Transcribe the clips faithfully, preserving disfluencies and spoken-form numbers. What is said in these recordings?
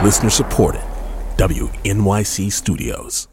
Listener supported. W N Y C Studios.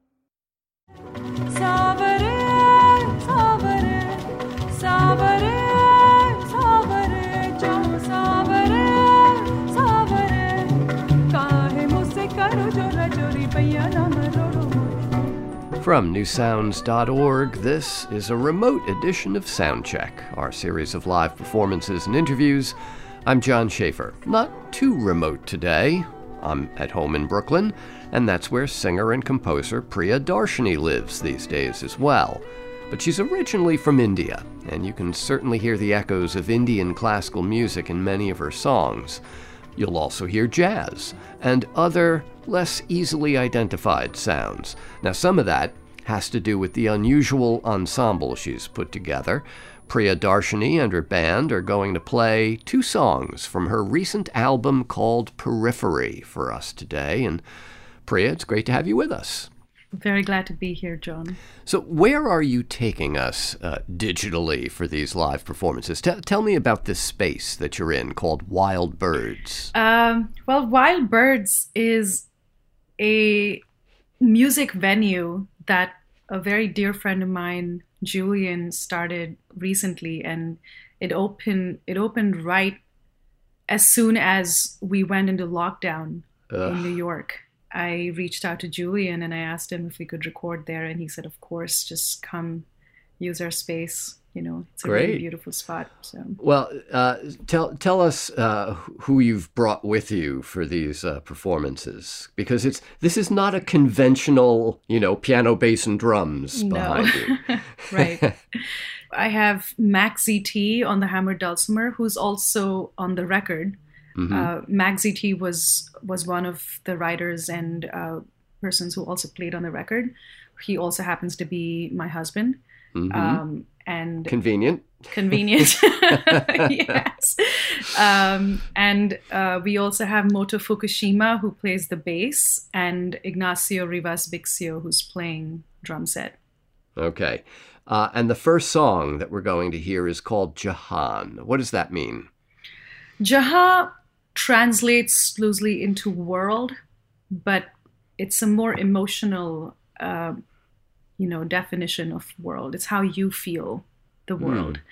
From new sounds dot org, this is a remote edition of Soundcheck, our series of live performances and interviews. I'm John Schaefer. Not too remote today. I'm at home in Brooklyn, and that's where singer and composer Priya Darshini lives these days as well. But she's originally from India, and you can certainly hear the echoes of Indian classical music in many of her songs. You'll also hear jazz and other, less easily identified sounds. Now, some of that has to do with the unusual ensemble she's put together. Priya Darshini and her band are going to play two songs from her recent album called Periphery for us today. And Priya, it's great to have you with us. Very glad to be here, John. So where are you taking us uh, digitally for these live performances? T- tell me about this space that you're in called Wild Birds. Um, well, Wild Birds is a music venue that a very dear friend of mine, Julian, started recently, and it opened it opened right as soon as we went into lockdown Ugh. in New York. I reached out to Julian and I asked him if we could record there, and he said, of course, just come use our space. You know, it's a Great. really beautiful spot. So, well, uh, tell tell us uh, who you've brought with you for these uh, performances, because it's this is not a conventional, you know, piano, bass, and drums behind no. you. Right. I have Max Z T on the hammered dulcimer, who's also on the record. Mm-hmm. Uh, Max Z T was was one of the writers and uh, persons who also played on the record. He also happens to be my husband. Mm-hmm. Um, and convenient. Convenient. Yes. Um, and uh, we also have Moto Fukushima, who plays the bass, and Ignacio Rivas Bixio, who's playing drum set. Okay. Uh, and the first song that we're going to hear is called Jahan. What does that mean? Jahan translates loosely into world, but it's a more emotional, uh, you know, definition of world. It's how you feel the world. Mm.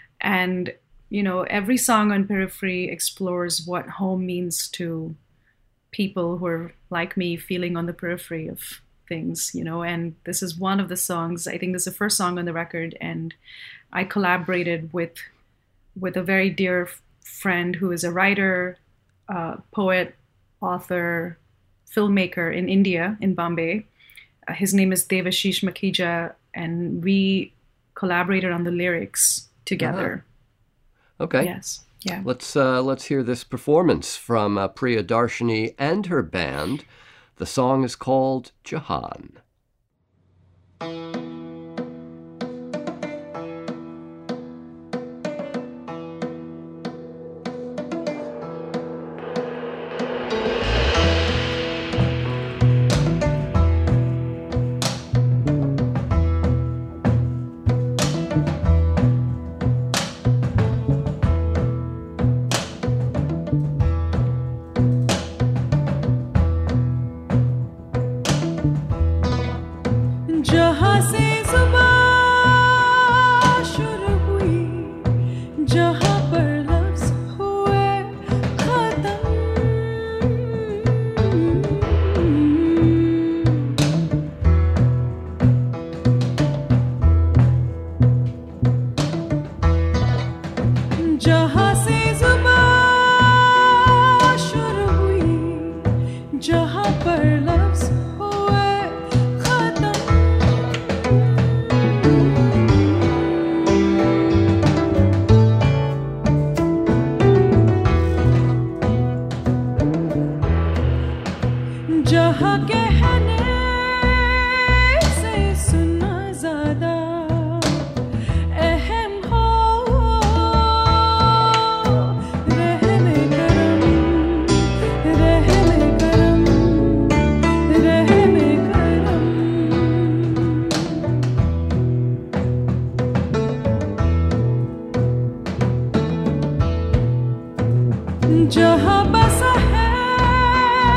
And, you know, every song on Periphery explores what home means to people who are like me, feeling on the periphery of things, you know, and this is one of the songs. I think this is the first song on the record, and I collaborated with with a very dear friend who is a writer, uh, poet, author, filmmaker in India, in Bombay. Uh, his name is Devashish Makhija, and we collaborated on the lyrics together. Uh-huh. Okay. Yes. Yeah. Let's uh, let's hear this performance from uh, Priya Darshini and her band. The song is called Jahan. जहाँ बसा है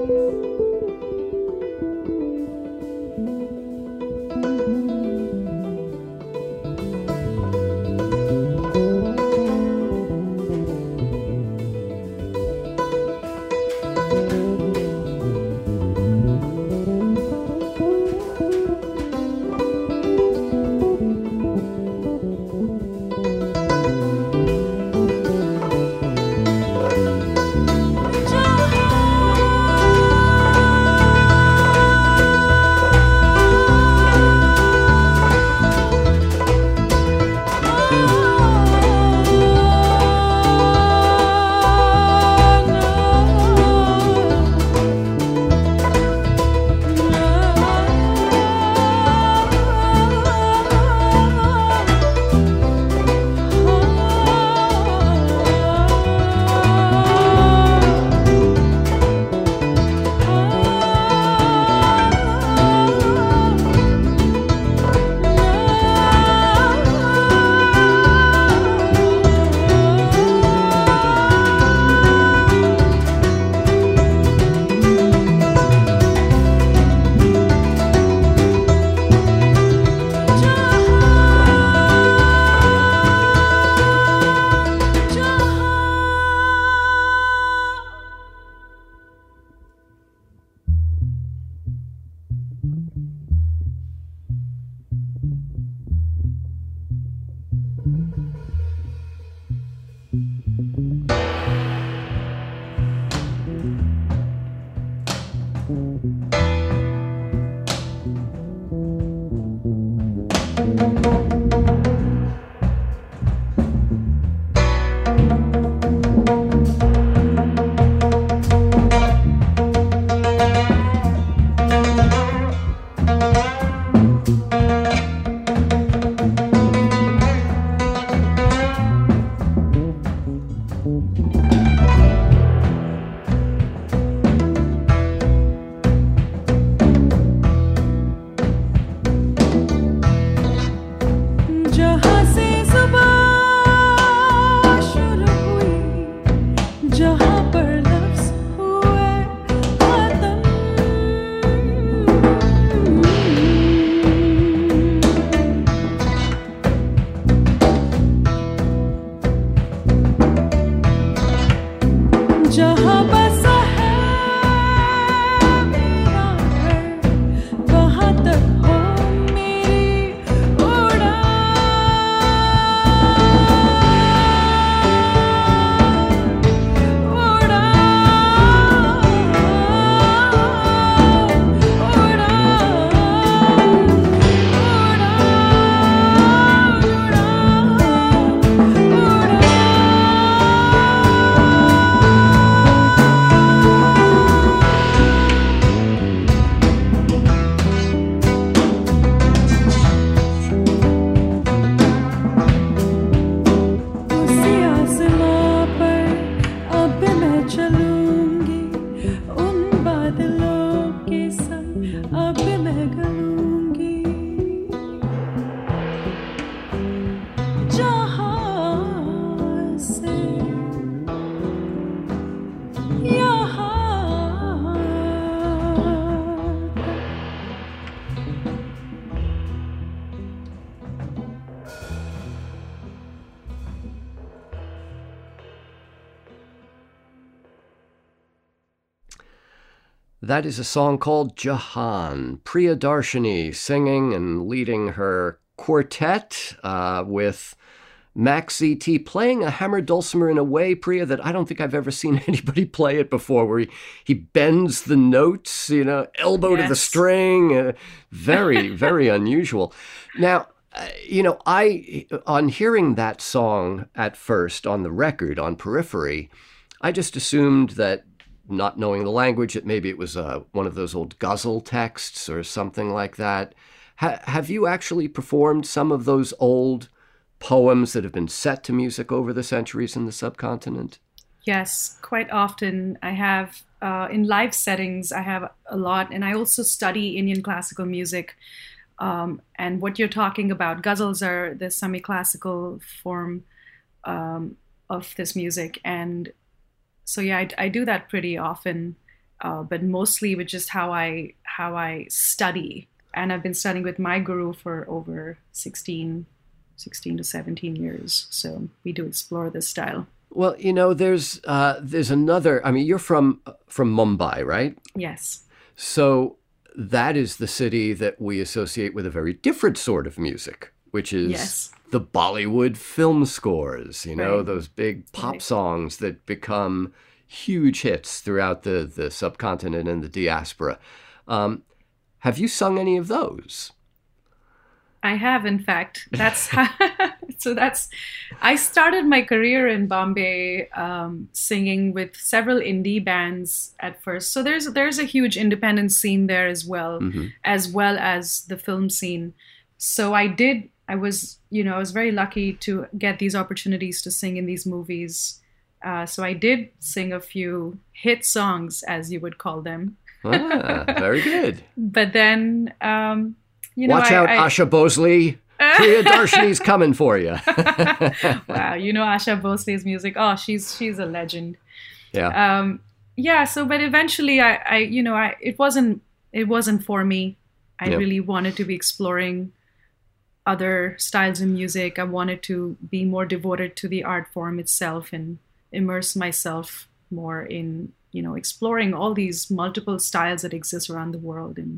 That is a song called Jahan, Priyadarshini singing and leading her quartet uh, with Max Z T playing a hammered dulcimer in a way, Priya, that I don't think I've ever seen anybody play it before, where he, he bends the notes, you know, elbow yes. to the string. Uh, very, very unusual. Now, uh, you know, I, on hearing that song at first on the record, on Periphery, I just assumed that, not knowing the language, that maybe it was uh, one of those old ghazal texts or something like that. Ha- have you actually performed some of those old poems that have been set to music over the centuries in the subcontinent? Yes, quite often. I have, uh, in live settings, I have a lot. And I also study Indian classical music. Um, and what you're talking about, ghazals are the semi-classical form um, of this music. And so, yeah, I, I do that pretty often. uh, but mostly with just how I how I study. And I've been studying with my guru for over sixteen, sixteen to seventeen years. So we do explore this style. Well, you know, there's uh, there's another. I mean, you're from from Mumbai, right? Yes. So that is the city that we associate with a very different sort of music, which is Yes. the Bollywood film scores. You know, Right. those big pop Right. songs that become huge hits throughout the the subcontinent and the diaspora. Um, have you sung any of those? I have, in fact. That's how, so. That's I started my career in Bombay um, singing with several indie bands at first. So there's there's a huge independent scene there as well, Mm-hmm. as well as the film scene. So I did. I was, you know, I was very lucky to get these opportunities to sing in these movies. Uh, so I did sing a few hit songs, as you would call them. Ah, very good. But then, um, you know, Watch I, out, I, Asha Bosley. Priya Darshini's coming for you. wow, you know Asha Bhosle's music. Oh, she's she's a legend. Yeah. Um, yeah. So, but eventually, I, I, you know, I it wasn't it wasn't for me. I Yeah. really wanted to be exploring other styles of music. I wanted to be more devoted to the art form itself and immerse myself more in, you know, exploring all these multiple styles that exist around the world. And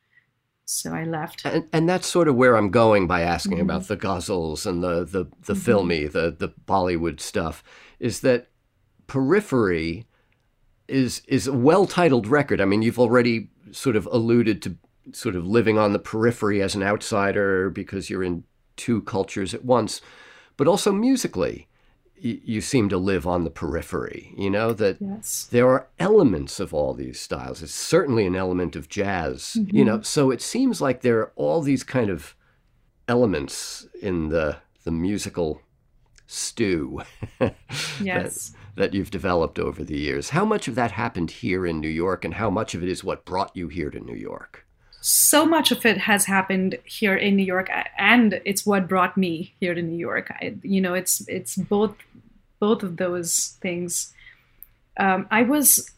so I left. And, and that's sort of where I'm going by asking Mm-hmm. about the ghazals and the, the, the filmy, the, the Bollywood stuff, is that Periphery is is a well-titled record. I mean, you've already sort of alluded to sort of living on the periphery as an outsider because you're in two cultures at once, but also musically, y- you seem to live on the periphery, you know, that Yes. there are elements of all these styles. It's certainly an element of jazz, Mm-hmm. you know, so it seems like there are all these kind of elements in the the musical stew Yes. that, that you've developed over the years. How much of that happened here in New York, and how much of it is what brought you here to New York? So much of it has happened here in New York, and it's what brought me here to New York. I, you know, it's it's both both of those things. Um, I was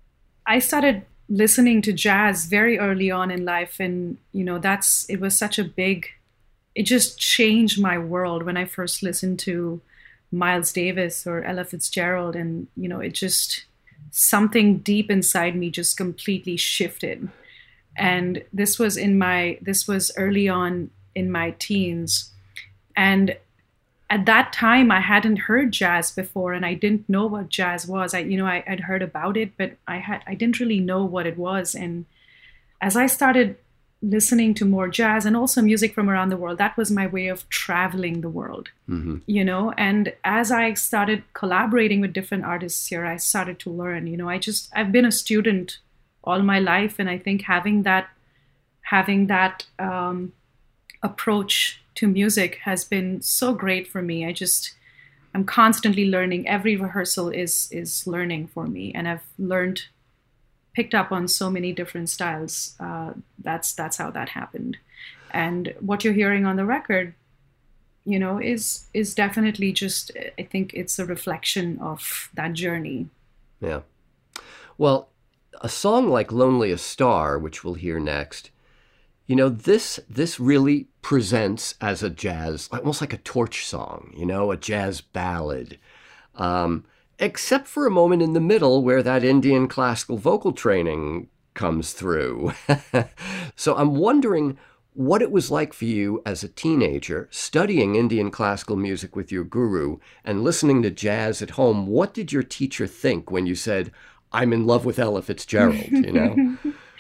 I started listening to jazz very early on in life, and you know, that's it was such a big. It just changed my world when I first listened to Miles Davis or Ella Fitzgerald, and you know, it just something deep inside me just completely shifted. And this was in my this was early on in my teens, and at that time I hadn't heard jazz before, and I didn't know what jazz was. I you know I, I'd heard about it, but I had I didn't really know what it was. And as I started listening to more jazz and also music from around the world, that was my way of traveling the world. Mm-hmm. You know, and as I started collaborating with different artists here, I started to learn. You know, I just I've been a student all my life, and I think having that having that um, approach to music has been so great for me. I just I'm constantly learning. Every rehearsal is is learning for me, and I've learned, picked up on so many different styles. Uh, that's that's how that happened. And what you're hearing on the record, you know, is is definitely just, I think it's a reflection of that journey. Yeah. Well, a song like Lonely a Star, which we'll hear next, you know, this this really presents as a jazz, almost like a torch song, you know, a jazz ballad. Um, except for a moment in the middle where that Indian classical vocal training comes through. So I'm wondering what it was like for you as a teenager studying Indian classical music with your guru and listening to jazz at home. What did your teacher think when you said, I'm in love with Ella Fitzgerald, you know?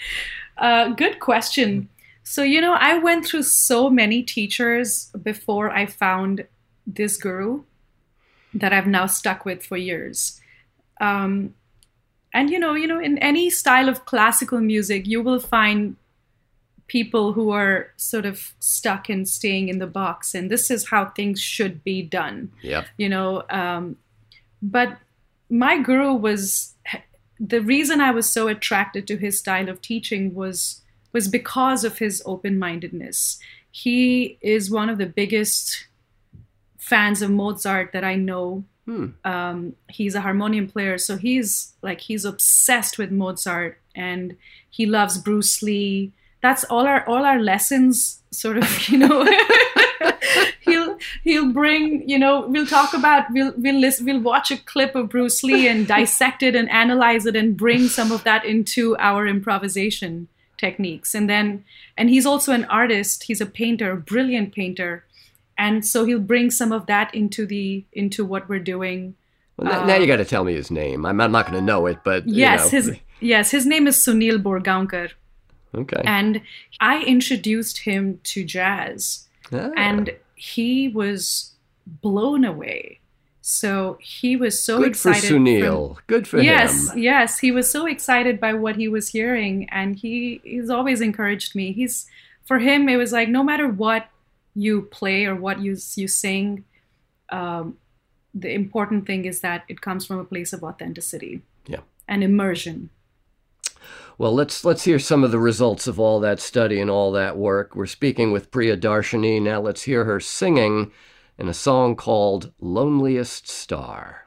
Uh, good question. So, you know, I went through so many teachers before I found this guru that I've now stuck with for years. Um, and, you know, you know, in any style of classical music, you will find people who are sort of stuck and staying in the box. And this is how things should be done, Yep. you know. Um, but my guru was, the reason I was so attracted to his style of teaching was was because of his open-mindedness. He is one of the biggest fans of Mozart that I know. Hmm. Um, he's a harmonium player, so he's like he's obsessed with Mozart, and he loves Bruce Lee. That's all our all our lessons, sort of, you know. he'll he'll bring, you know, we'll talk about we'll we'll list, we'll watch a clip of Bruce Lee and dissect it and analyze it and bring some of that into our improvisation techniques. And then and he's also an artist. He's a painter, a brilliant painter. And so he'll bring some of that into the into what we're doing. Well, now, uh, now you got to tell me his name. I'm, I'm not going to know it, but yes, you know. his yes, his name is Sunil Borgaonkar. Okay. And I introduced him to jazz, ah. and he was blown away. So he was so Good excited. Good for Sunil. From, Good for yes, him. Yes, yes. He was so excited by what he was hearing, and he he's always encouraged me. He's for him, it was like no matter what you play or what you you sing, um, the important thing is that it comes from a place of authenticity, yeah, and immersion. Well, let's let's hear some of the results of all that study and all that work. We're speaking with Priyadarshini. Now let's hear her singing in a song called "Loneliest Star."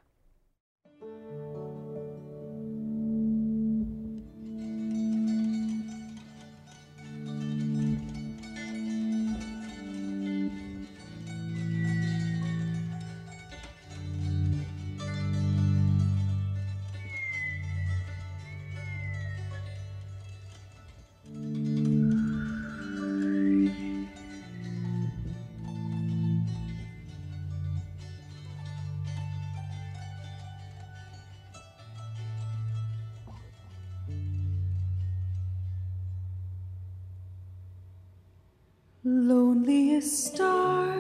Loneliest star,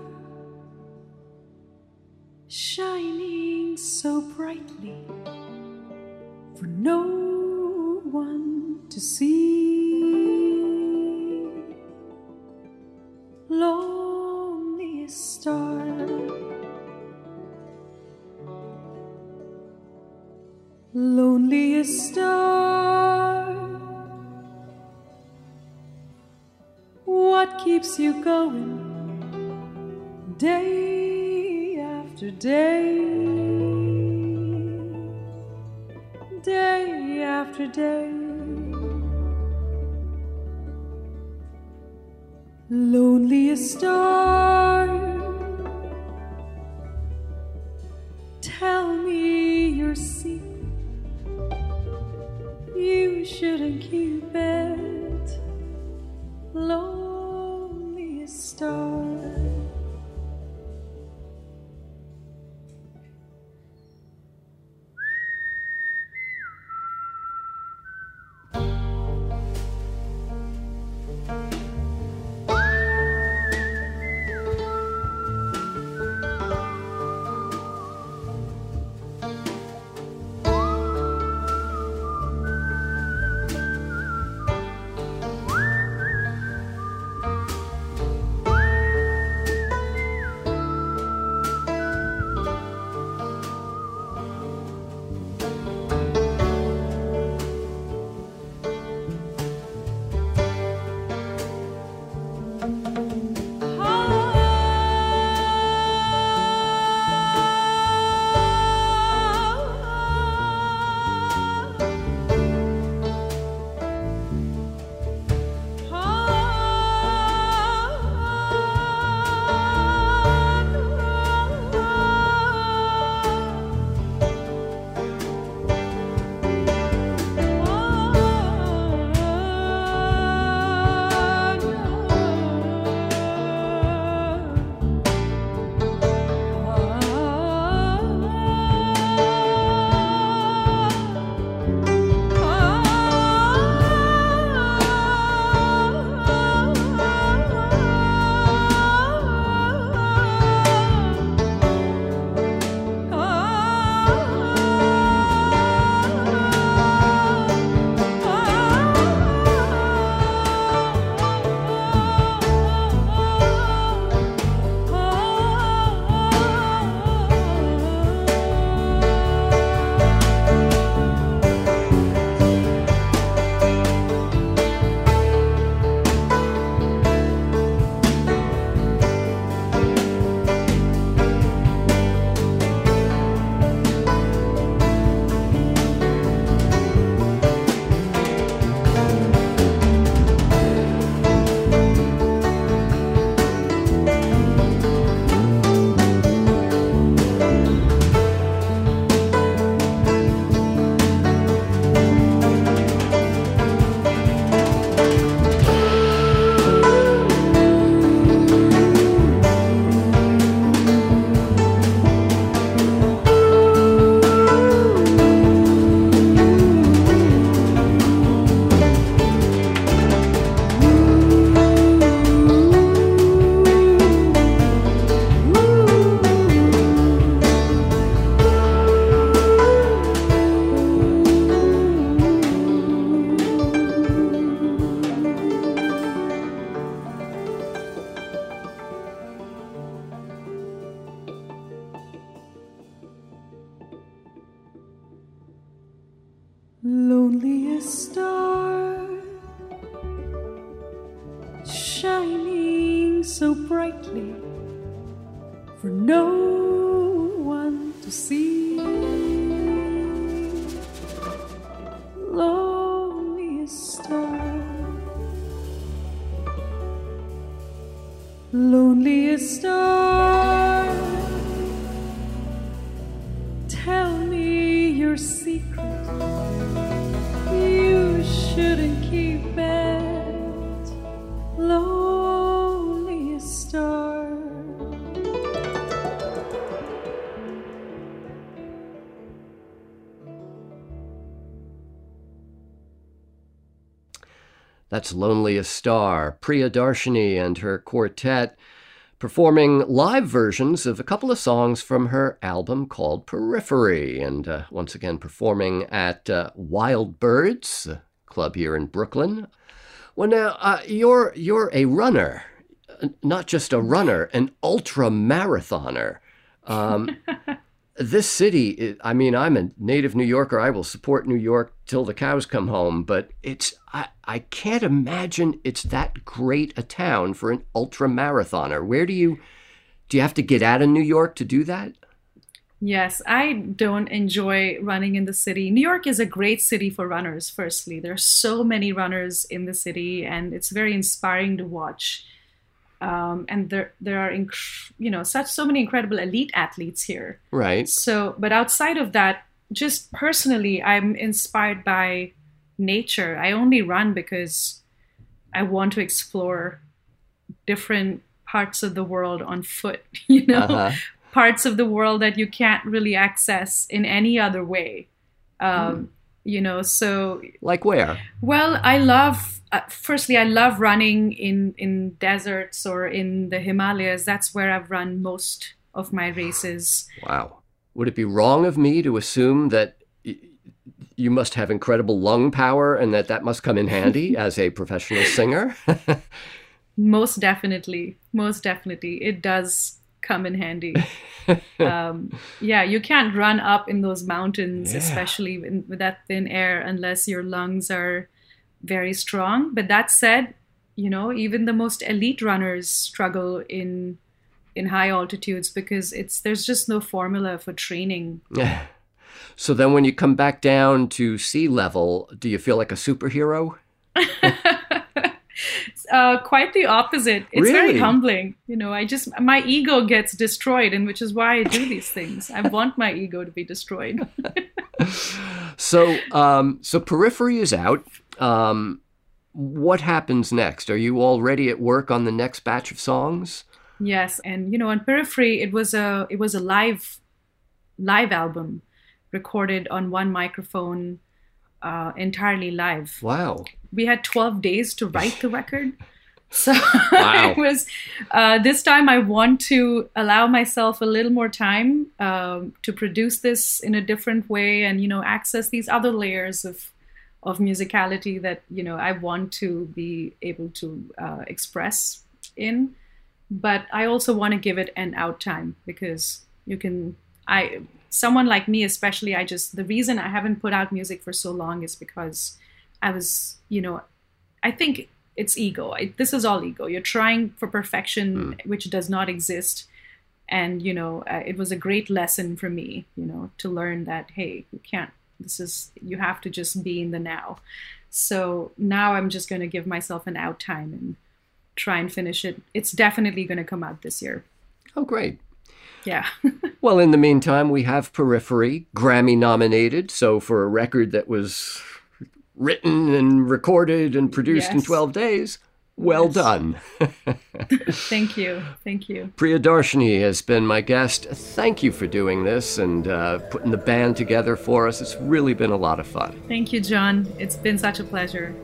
shining so brightly for no one to see. Loneliest star, loneliest star, what keeps you going day after day, day after day? Loneliest star, tell me your secret. You shouldn't keep it. Loneliest star. so brightly for no one to see. Loneliest star, loneliest star, tell me your secret. You shouldn't keep it. Loneliest star. That's Loneliest Star, Priyadarshini and her quartet performing live versions of a couple of songs from her album called Periphery, and uh, once again performing at uh, Wild Birds, a club here in Brooklyn. Well, now, uh, you're, you're a runner, not just a runner, an ultra-marathoner. Um, this city, I mean, I'm a native New Yorker. I will support New York till the cows come home, but it's I, I can't imagine it's that great a town for an ultra-marathoner. Where do you, do you have to get out of New York to do that? Yes, I don't enjoy running in the city. New York is a great city for runners, firstly. There are so many runners in the city, and it's very inspiring to watch. Um, and there, there are, inc- you know, such so many incredible elite athletes here. Right. So, but outside of that, just personally, I'm inspired by nature. I only run because I want to explore different parts of the world on foot. You know, uh-huh. Parts of the world that you can't really access in any other way. Um, mm. You know, so like where? Well, I love. Uh, firstly, I love running in, in deserts or in the Himalayas. That's where I've run most of my races. Wow. Would it be wrong of me to assume that y- you must have incredible lung power and that that must come in handy as a professional singer? Most definitely. Most definitely. It does come in handy. um, yeah, you can't run up in those mountains, yeah. especially in, with that thin air, unless your lungs are very strong. But that said, you know, even the most elite runners struggle in in high altitudes because it's there's just no formula for training. So then when you come back down to sea level, do you feel like a superhero? uh, quite the opposite. It's really? Very humbling. You know, I just, my ego gets destroyed, and which is why I do these things. I want my ego to be destroyed. so, um, so Periphery is out. Um, what happens next? Are you already at work on the next batch of songs? Yes, and you know, on Periphery, it was a it was a live live album recorded on one microphone, uh, entirely live. Wow! We had twelve days to write the record, so wow. it was. Uh, this time, I want to allow myself a little more time um, to produce this in a different way, and you know, access these other layers of. of musicality that, you know, I want to be able to uh, express in. But I also want to give it an out time because you can, I, someone like me especially, I just, the reason I haven't put out music for so long is because I was, you know, I think it's ego. I, this is all ego. You're trying for perfection, mm. which does not exist. And, you know, uh, it was a great lesson for me, you know, to learn that, hey, you can't, This is, you have to just be in the now. So now I'm just going to give myself an out time and try and finish it. It's definitely going to come out this year. Oh, great. Yeah. Well, in the meantime, we have Periphery, Grammy nominated. So for a record that was written and recorded and produced yes. in twelve days, well yes. done. Thank you. Thank you. Priyadarshini has been my guest. Thank you for doing this and uh, putting the band together for us. It's really been a lot of fun. Thank you, John. It's been such a pleasure.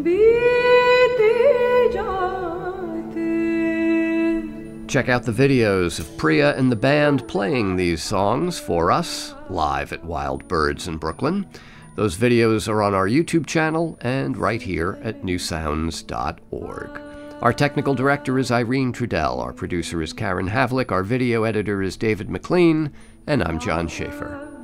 Check out the videos of Priya and the band playing these songs for us live at Wild Birds in Brooklyn. Those videos are on our YouTube channel and right here at new sounds dot org. Our technical director is Irene Trudell. Our producer is Karen Havlick. Our video editor is David McLean. And I'm John Schaefer.